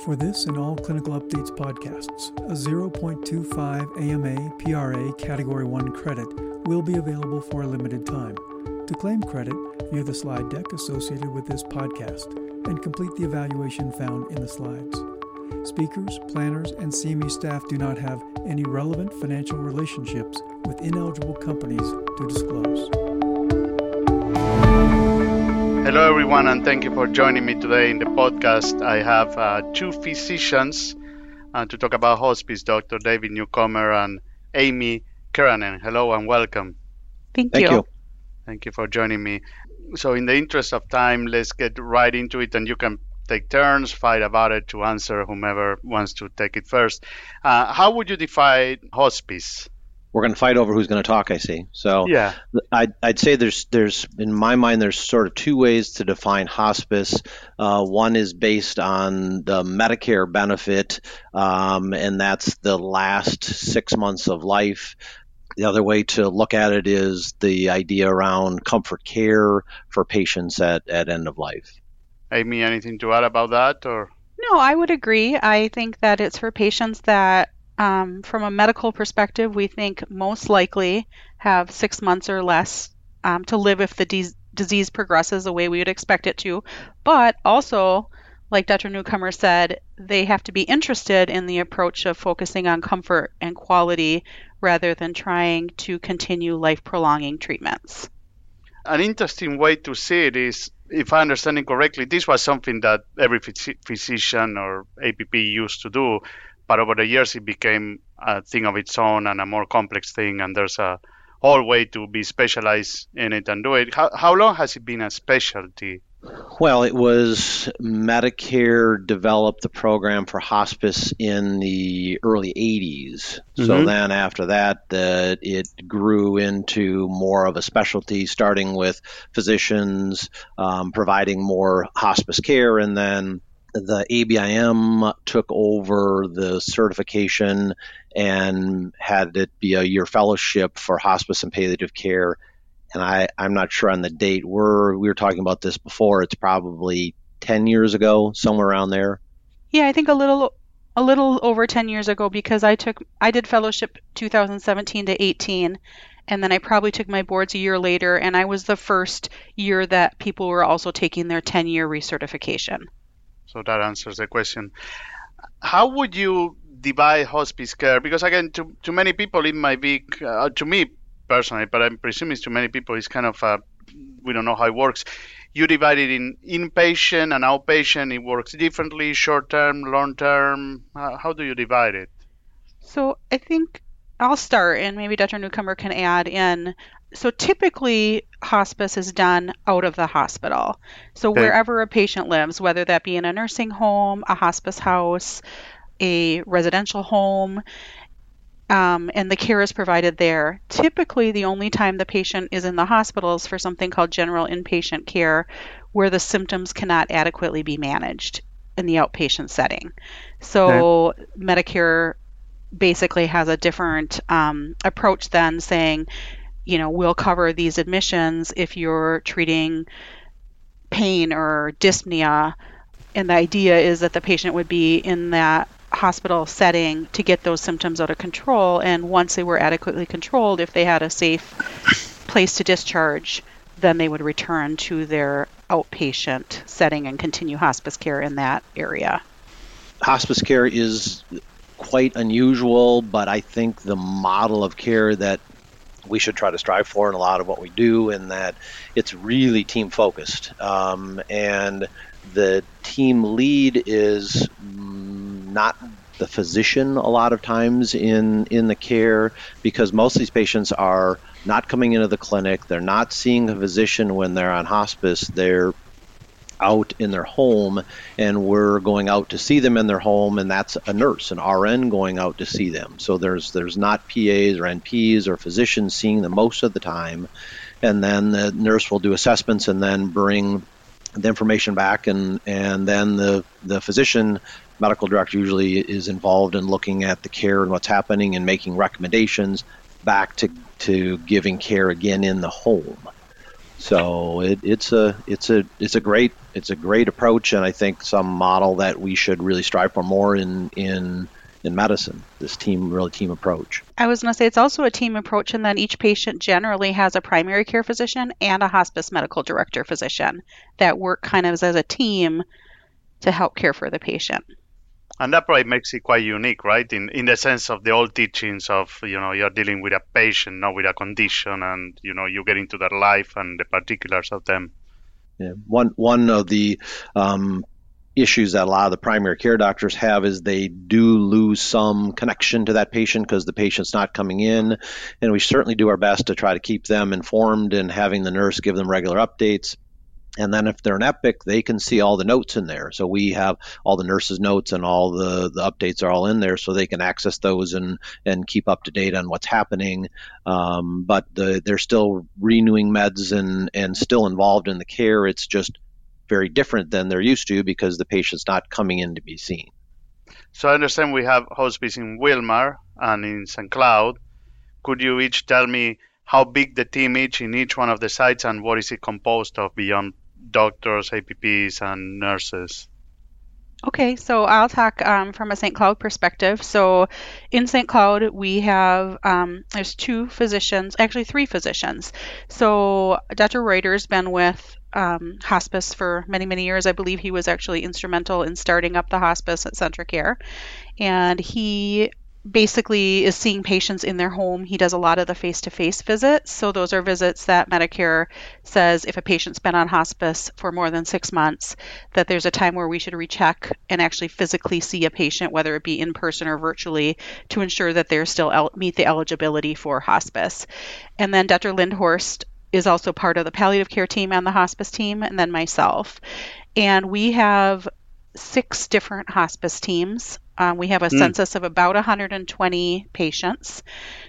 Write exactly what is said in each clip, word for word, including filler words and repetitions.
For this and all Clinical Updates podcasts, a zero point two five A M A P R A Category one credit will be available for a limited time. To claim credit, view the slide deck associated with this podcast and complete the evaluation found in the slides. Speakers, planners, and C M E staff do not have any relevant financial relationships with ineligible companies to disclose. Hello, everyone, and thank you for joining me today in the podcast. I have uh, two physicians uh, to talk about hospice, Doctor David Newcomer and Amy Keranen. Hello and welcome. Thank, Thank you. you. Thank you for joining me. So in the interest of time, let's get right into it, and you can take turns, fight about it to answer whomever wants to take it first. Uh, how would you define hospice? We're going to fight over who's going to talk, I see. So Yeah. I'd, I'd say there's, there's in my mind, there's sort of two ways to define hospice. Uh, one is based on the Medicare benefit, um, and that's the last six months of life. The other way to look at it is the idea around comfort care for patients at, at end of life. Amy, anything to add about that? Or No, I would agree. I think that it's for patients that, um, from a medical perspective, we think most likely have six months or less um, to live if the de- disease progresses the way we would expect it to. But also, like Doctor Newcomer said, they have to be interested in the approach of focusing on comfort and quality rather than trying to continue life-prolonging treatments. an interesting way to see it is, if I understand it correctly, this was something that every phys- physician or A P P used to do, but over the years it became a thing of its own and a more complex thing, and there's a whole way to be specialized in it and do it. How, how long has it been a specialty? Well, it was Medicare developed the program for hospice in the early eighties. So Mhm. then after that, the, it grew into more of a specialty, starting with physicians um, providing more hospice care, and then the A B I M took over the certification and had it be a year fellowship for hospice and palliative care. And I, I'm not sure on the date. We're, we were talking about this before. It's probably ten years ago, somewhere around there. Yeah, I think a little a little over ten years ago, because I took I did fellowship two thousand seventeen to eighteen, and then I probably took my boards a year later, and I was the first year that people were also taking their ten-year recertification. So that answers the question. How would you divide hospice care? Because again, to, to many people it might be, uh, to me personally, but I'm presuming to many people it's kind of, uh, we don't know how it works. You divide it in inpatient and outpatient. It works differently, short-term, long-term. Uh, how do you divide it? So I think I'll start, and maybe Doctor Newcomer can add in. So typically, hospice is done out of the hospital. So Okay. wherever a patient lives, whether that be in a nursing home, a hospice house, a residential home, um, and the care is provided there. Typically, the only time the patient is in the hospital is for something called general inpatient care, where the symptoms cannot adequately be managed in the outpatient setting. So Medicare basically has a different um, approach than saying, you know, we'll cover these admissions if you're treating pain or dyspnea. And the idea is that the patient would be in that hospital setting to get those symptoms out of control. And once they were adequately controlled, if they had a safe place to discharge, then they would return to their outpatient setting and continue hospice care in that area. Hospice care is quite unusual, but I think the model of care that we should try to strive for in a lot of what we do, in that it's really team focused. Um, and the team lead is mm, not the physician a lot of times in, in the care, because most of these patients are not coming into the clinic. They're not seeing a physician when they're on hospice. They're out in their home, and we're going out to see them in their home, and that's a nurse, an R N going out to see them. So there's there's not P As or N Ps or physicians seeing them most of the time, and then the nurse will do assessments and then bring the information back, and and then the the physician, medical director, usually is involved in looking at the care and what's happening and making recommendations back to to giving care again in the home. So it, it's a it's a it's a great it's a great approach, and I think some model that we should really strive for more in in in medicine. This team really team approach. I was going to say it's also a team approach, and then each patient generally has a primary care physician and a hospice medical director physician that work kind of as a team to help care for the patient. And that probably makes it quite unique, right? In in the sense of the old teachings of, you know, you're dealing with a patient, not with a condition, and, you know, you get into their life and the particulars of them. Yeah. One one of the um, issues that a lot of the primary care doctors have is they do lose some connection to that patient because the patient's not coming in, and we certainly do our best to try to keep them informed and having the nurse give them regular updates. And then if they're an Epic, they can see all the notes in there. So we have all the nurses' notes and all the, the updates are all in there, so they can access those and, and keep up to date on what's happening. Um, but the, they're still renewing meds and, and still involved in the care. It's just very different than they're used to because the patient's not coming in to be seen. So I understand we have hospice in Wilmar and in Saint Cloud. Could you each tell me how big the team is in each one of the sites and what is it composed of beyond doctors, A P Ps, and nurses? Okay, so I'll talk um, from a Saint Cloud perspective. So in Saint Cloud, we have, um, there's two physicians, actually three physicians. So Doctor Reuter's been with um, hospice for many, many years. I believe he was actually instrumental in starting up the hospice at CentraCare. And he basically is seeing patients in their home. He does a lot of the face-to-face visits. So those are visits that Medicare says if a patient's been on hospice for more than six months, that there's a time where we should recheck and actually physically see a patient, whether it be in person or virtually, to ensure that they're still el- meet the eligibility for hospice. And then Doctor Lindhorst is also part of the palliative care team and the hospice team, and then myself. And we have six different hospice teams. Um, we have a mm. census of about one hundred twenty patients.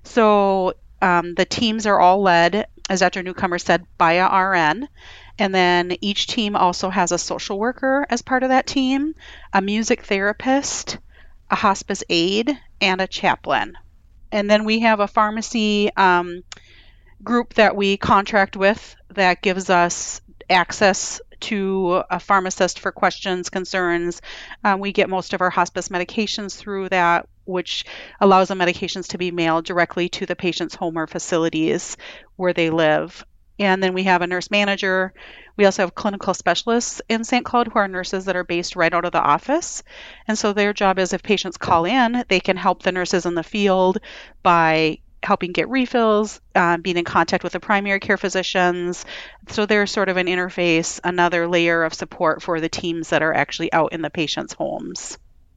So um, the teams are all led, as Doctor Newcomer said, by a R N. And then each team also has a social worker as part of that team, a music therapist, a hospice aide, and a chaplain. And then we have a pharmacy um, group that we contract with that gives us access to a pharmacist for questions, concerns. Um, we get most of our hospice medications through that, which allows the medications to be mailed directly to the patient's home or facilities where they live. And then we have a nurse manager. We also have clinical specialists in Saint Cloud who are nurses that are based right out of the office. And so their job is if patients call in, they can help the nurses in the field by helping get refills, uh, being in contact with the primary care physicians. So they're sort of an interface, another layer of support for the teams that are actually out in the patients' homes.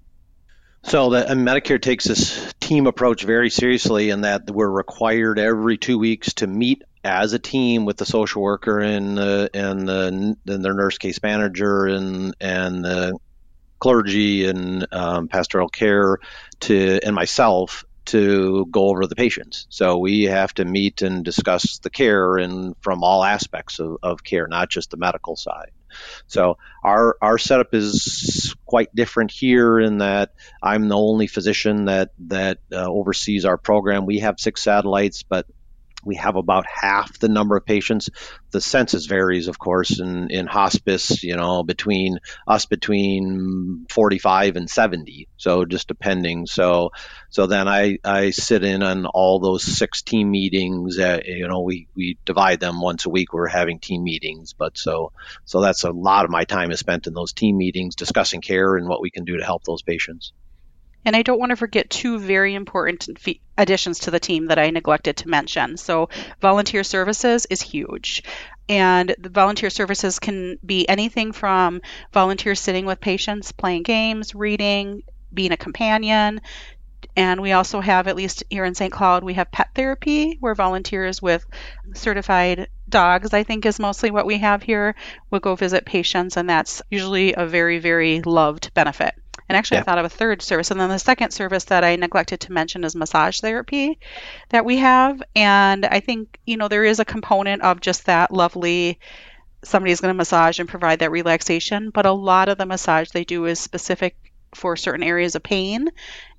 So the, and Medicare takes this team approach very seriously in that we're required every two weeks to meet as a team with the social worker and the, and, the, and their nurse case manager and, and the clergy and um, pastoral care to and myself to go over the patients. So we have to meet and discuss the care and from all aspects of, of care, not just the medical side. So our our setup is quite different here in that I'm the only physician that, that uh, oversees our program. We have six satellites, but we have about half the number of patients. The census varies, of course, in, in hospice, you know, between us between forty-five and seventy. So just depending. So so then I, I sit in on all those six team meetings. Uh, you know, we, we divide them once a week. We're having team meetings. But so so that's a lot of my time is spent in those team meetings discussing care and what we can do to help those patients. And I don't want to forget two very important additions to the team that I neglected to mention. So volunteer services is huge. And the volunteer services can be anything from volunteers sitting with patients, playing games, reading, being a companion. And we also have, at least here in Saint Cloud, we have pet therapy, where volunteers with certified dogs, I think is mostly what we have here, will go visit patients. And that's usually a very, very loved benefit. And actually, yeah. I thought of a third service. And then the second service that I neglected to mention is massage therapy that we have. And I think, you know, there is a component of just that lovely, somebody's going to massage and provide that relaxation. But a lot of the massage they do is specific for certain areas of pain.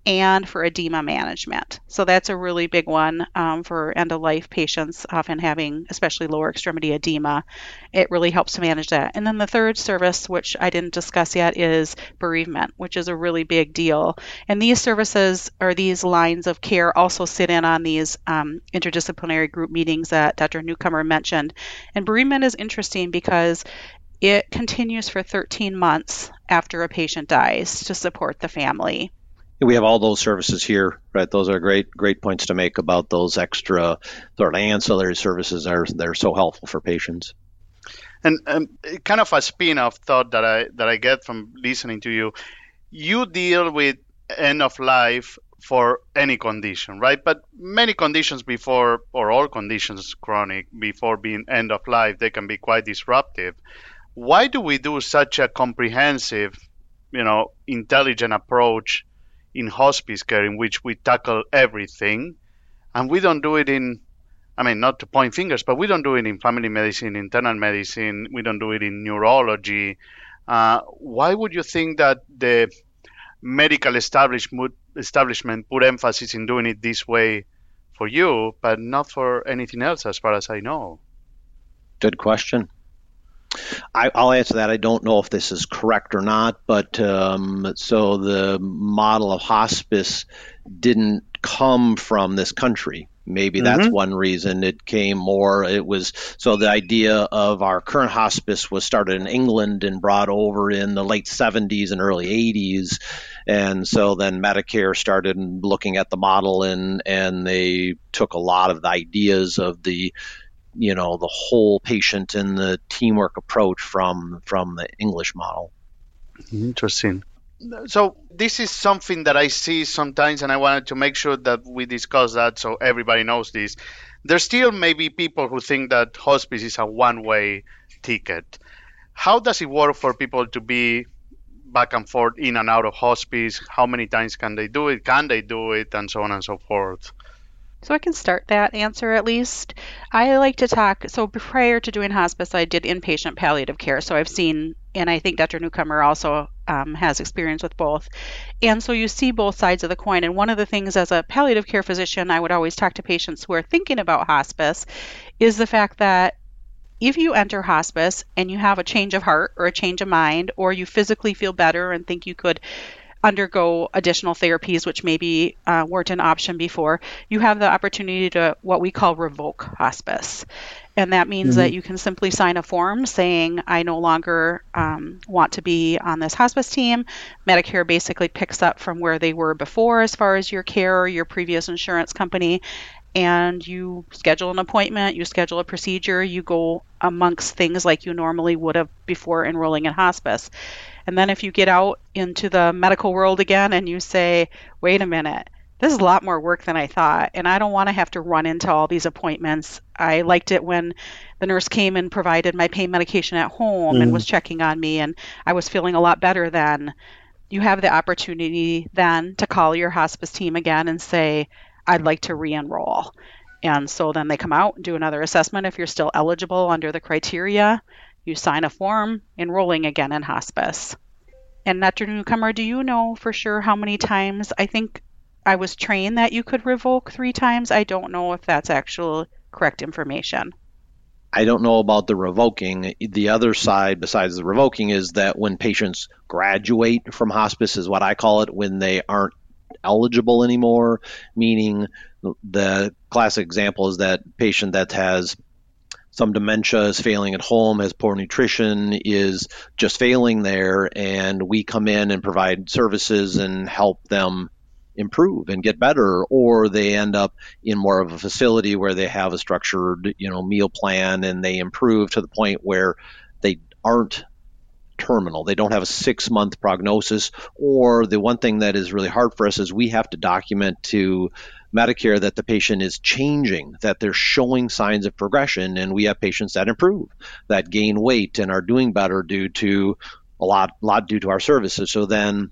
and for edema management. So that's a really big one um, for end-of-life patients often having especially lower extremity edema. It really helps to manage that. And then the third service, which I didn't discuss yet, is bereavement, which is a really big deal. And these services or these lines of care also sit in on these um, interdisciplinary group meetings that Doctor Newcomer mentioned. And bereavement is interesting because it continues for thirteen months after a patient dies to support the family. We have all those services here, right? Those are great, great points to make about those extra sort of ancillary services are they're so helpful for patients. And um, kind of a spin-off thought that I that I get from listening to you, you deal with end of life for any condition, right? But many conditions before, or all conditions chronic, before being end of life, they can be quite disruptive. Why do we do such a comprehensive, you know, intelligent approach in hospice care in which we tackle everything, and we don't do it in, I mean, not to point fingers, but we don't do it in family medicine, internal medicine, we don't do it in neurology. Uh, why would you think that the medical establishment establishment put emphasis in doing it this way for you, but not for anything else, as far as I know? Good question. I, I'll answer that. I don't know if this is correct or not, but um, so the model of hospice didn't come from this country. Maybe that's mm-hmm. one reason it came more. It was so the idea of our current hospice was started in England and brought over in the late seventies and early eighties. And so then Medicare started looking at the model and, and they took a lot of the ideas of the you know, the whole patient and the teamwork approach from from the English model. Interesting. So this is something that I see sometimes, and I wanted to make sure that we discuss that so everybody knows this. There still may be people who think that hospice is a one-way ticket. How does it work for people to be back and forth in and out of hospice? How many times can they do it? Can they do it? And so on and so forth. So I can start that answer at least. I like to talk, so prior to doing hospice, I did inpatient palliative care. So I've seen, and I think Doctor Newcomer also um, has experience with both. And so you see both sides of the coin. And one of the things as a palliative care physician, I would always talk to patients who are thinking about hospice is the fact that if you enter hospice and you have a change of heart or a change of mind, or you physically feel better and think you could undergo additional therapies, which maybe uh, weren't an option before, you have the opportunity to what we call revoke hospice. And that means mm-hmm. that you can simply sign a form saying, I no longer um, want to be on this hospice team. Medicare basically picks up from where they were before as far as your care or your previous insurance company. And you schedule an appointment, you schedule a procedure, you go amongst things like you normally would have before enrolling in hospice. And then if you get out into the medical world again and you say, wait a minute, this is a lot more work than I thought, and I don't want to have to run into all these appointments. I liked it when the nurse came and provided my pain medication at home mm. and was checking on me, and I was feeling a lot better then. You have the opportunity then to call your hospice team again and say, I'd like to re-enroll. And so then they come out and do another assessment. If you're still eligible under the criteria, you sign a form enrolling again in hospice. And Doctor Newcomer, do you know for sure how many times? I think I was trained that you could revoke three times. I don't know if that's actual correct information. I don't know about the revoking. The other side besides the revoking is that when patients graduate from hospice is what I call it, when they aren't eligible anymore, meaning the classic example is that patient that has some dementia, is failing at home, has poor nutrition, is just failing there, and we come in and provide services and help them improve and get better, or they end up in more of a facility where they have a structured, you know, meal plan and they improve to the point where they aren't terminal. They don't have a six-month prognosis, or the one thing that is really hard for us is we have to document to Medicare that the patient is changing, that they're showing signs of progression, and we have patients that improve, that gain weight and are doing better due to a lot, lot due to our services. So then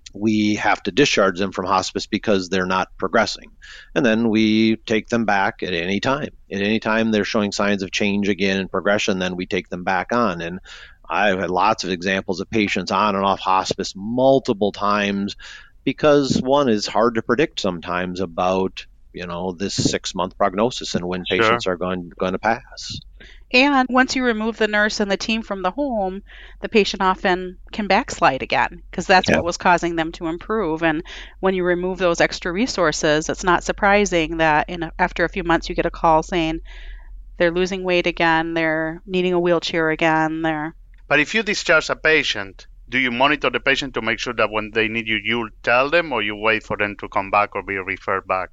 we have to discharge them from hospice because they're not progressing. And then we take them back at any time. At any time they're showing signs of change again and progression, then we take them back on. And I've had lots of examples of patients on and off hospice multiple times because one is hard to predict sometimes about, you know, this six-month prognosis and when Sure. patients are going going to pass. And once you remove the nurse and the team from the home, the patient often can backslide again because that's Yeah. what was causing them to improve. And when you remove those extra resources, it's not surprising that in a, after a few months you get a call saying they're losing weight again, they're needing a wheelchair again, they're But if you discharge a patient, do you monitor the patient to make sure that when they need you, you'll tell them, or you wait for them to come back or be referred back?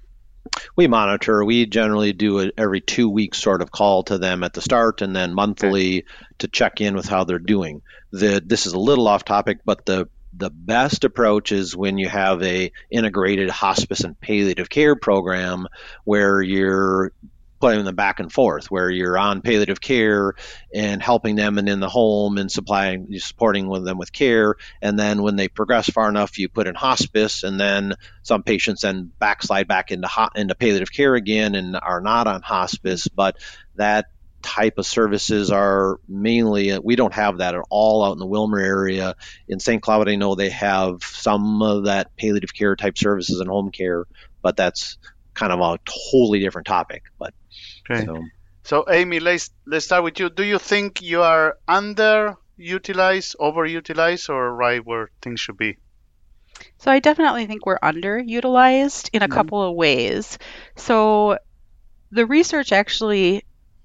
We monitor. We generally do it every two weeks sort of call to them at the start and then monthly to check in with how they're doing. The, this is a little off topic, but the the best approach is when you have a integrated hospice and palliative care program where you're putting them back and forth, where you're on palliative care and helping them and in the home and supplying, supporting with them with care. And then when they progress far enough, you put in hospice, and then some patients then backslide back into ho- into palliative care again and are not on hospice. But that type of services are mainly, we don't have that at all out in the Willmar area. In Saint Cloud, I know they have some of that palliative care type services and home care, but that's kind of a totally different topic. But Okay. so, So, Amy, let's let's start with you. Do you think you are underutilized, overutilized, or right where things should be? So I definitely think we're underutilized in a Mhm. couple of ways. So the research actually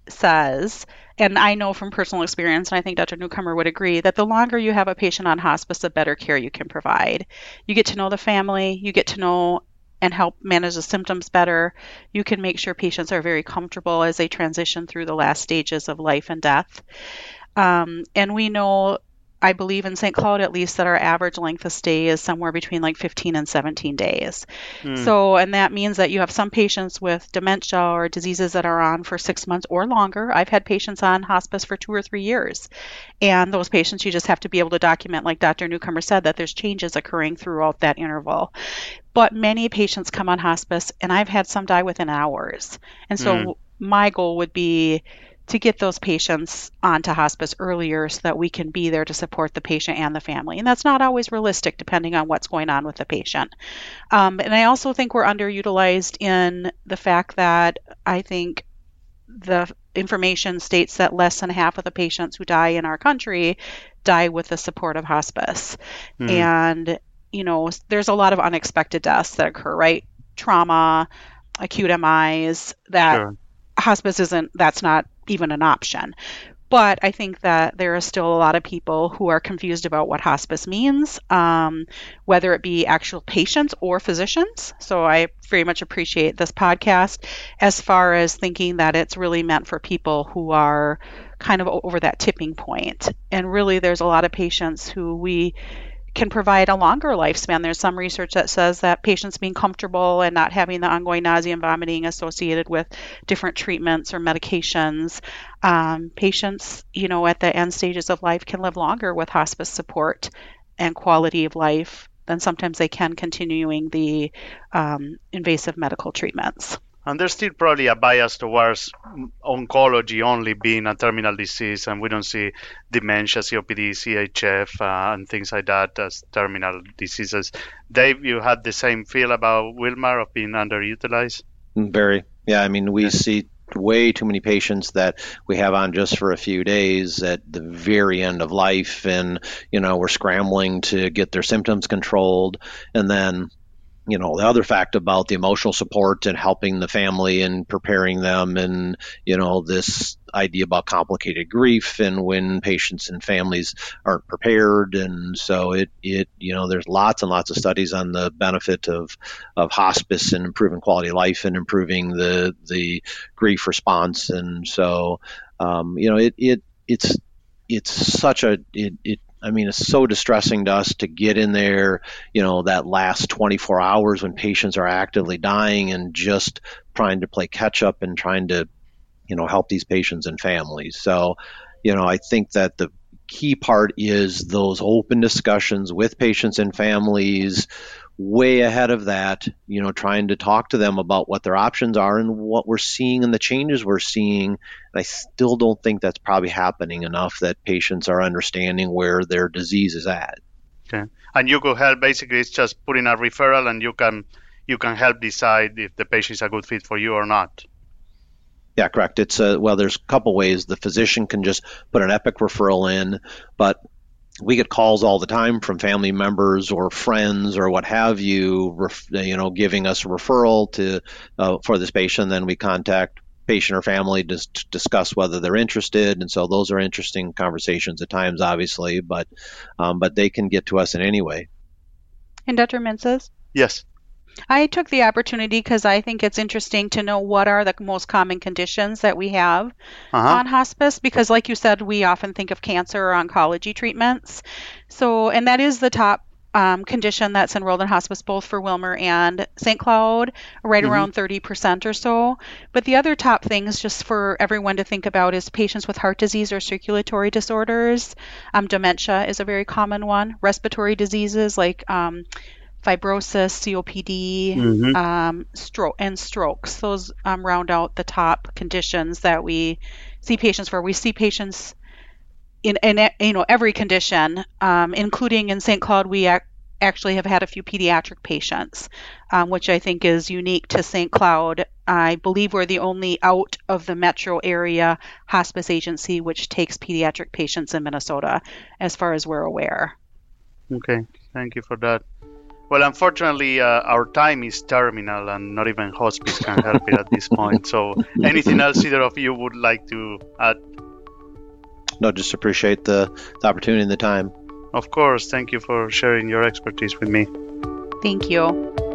says, and I know from personal experience, and I think Doctor Newcomer would agree, that the longer you have a patient on hospice, the better care you can provide. You get to know the family, you get to know and help manage the symptoms better. You can make sure patients are very comfortable as they transition through the last stages of life and death. Um, and we know, I believe in Saint Cloud at least, that our average length of stay is somewhere between like fifteen and seventeen days. Hmm. So, and that means that you have some patients with dementia or diseases that are on for six months or longer. I've had patients on hospice for two or three years. And those patients, you just have to be able to document, like Doctor Newcomer said, that there's changes occurring throughout that interval. But many patients come on hospice, and I've had some die within hours. And so Mm. my goal would be to get those patients onto hospice earlier so that we can be there to support the patient and the family. And that's not always realistic depending on what's going on with the patient. Um, and I also think we're underutilized in the fact that I think the information states that less than half of the patients who die in our country die with the support of hospice. Hmm. And, you know, there's a lot of unexpected deaths that occur, right? Trauma, acute M Is, that Sure. hospice isn't, that's not even an option. But I think that there are still a lot of people who are confused about what hospice means, um, whether it be actual patients or physicians. So I very much appreciate this podcast as far as thinking that it's really meant for people who are kind of over that tipping point. And really, there's a lot of patients who we can provide a longer lifespan. There's some research that says that patients being comfortable and not having the ongoing nausea and vomiting associated with different treatments or medications, um, patients, you know, at the end stages of life can live longer with hospice support and quality of life than sometimes they can continuing the um, invasive medical treatments. And there's still probably a bias towards oncology only being a terminal disease, and we don't see dementia, C O P D, C H F, uh, and things like that as terminal diseases. Dave, you had the same feel about Willmar of being underutilized? very, yeah, I mean, we Yeah. see way too many patients that we have on just for a few days at the very end of life, and, you know, we're scrambling to get their symptoms controlled. And then, you know, the other fact about the emotional support and helping the family and preparing them, and, you know, this idea about complicated grief and when patients and families aren't prepared. And so it, it, you know, there's lots and lots of studies on the benefit of, of hospice and improving quality of life and improving the, the grief response. And so, um, you know, it, it, it's, it's such a, it, it, I mean, it's so distressing to us to get in there, you know, that last twenty-four hours when patients are actively dying and just trying to play catch up and trying to, you know, help these patients and families. So, you know, I think that the key part is those open discussions with patients and families, way ahead of that, you know, trying to talk to them about what their options are and what we're seeing and the changes we're seeing. And I still don't think that's probably happening enough, that patients are understanding where their disease is at. Okay. And you could help, basically it's just putting a referral and you can you can help decide if the patient is a good fit for you or not. Yeah, correct. It's a, well, there's a couple ways. The physician can just put an Epic referral in, but we get calls all the time from family members or friends or what have you, ref, you know, giving us a referral to uh, for this patient. Then we contact patient or family to, to discuss whether they're interested, and so those are interesting conversations at times, obviously, but um, but they can get to us in any way. And Doctor Mintz? Yes. I took the opportunity because I think it's interesting to know what are the most common conditions that we have uh-huh. on hospice, because like you said, we often think of cancer or oncology treatments. So, and that is the top um, condition that's enrolled in hospice, both for Willmar and Saint Cloud, right mm-hmm. around thirty percent or so. But the other top things just for everyone to think about is patients with heart disease or circulatory disorders. Um, dementia is a very common one. Respiratory diseases like um, fibrosis, C O P D, mm-hmm. um, stroke, and strokes. Those um, round out the top conditions that we see patients for. We see patients in, in you know every condition, um, including in Saint Cloud. We ac- actually have had a few pediatric patients, um, which I think is unique to Saint Cloud. I believe we're the only out of the metro area hospice agency which takes pediatric patients in Minnesota, as far as we're aware. Okay, thank you for that. Well, unfortunately, uh, our time is terminal and not even hospice can help it at this point. So anything else either of you would like to add? No, just appreciate the, the opportunity and the time. Of course. Thank you for sharing your expertise with me. Thank you.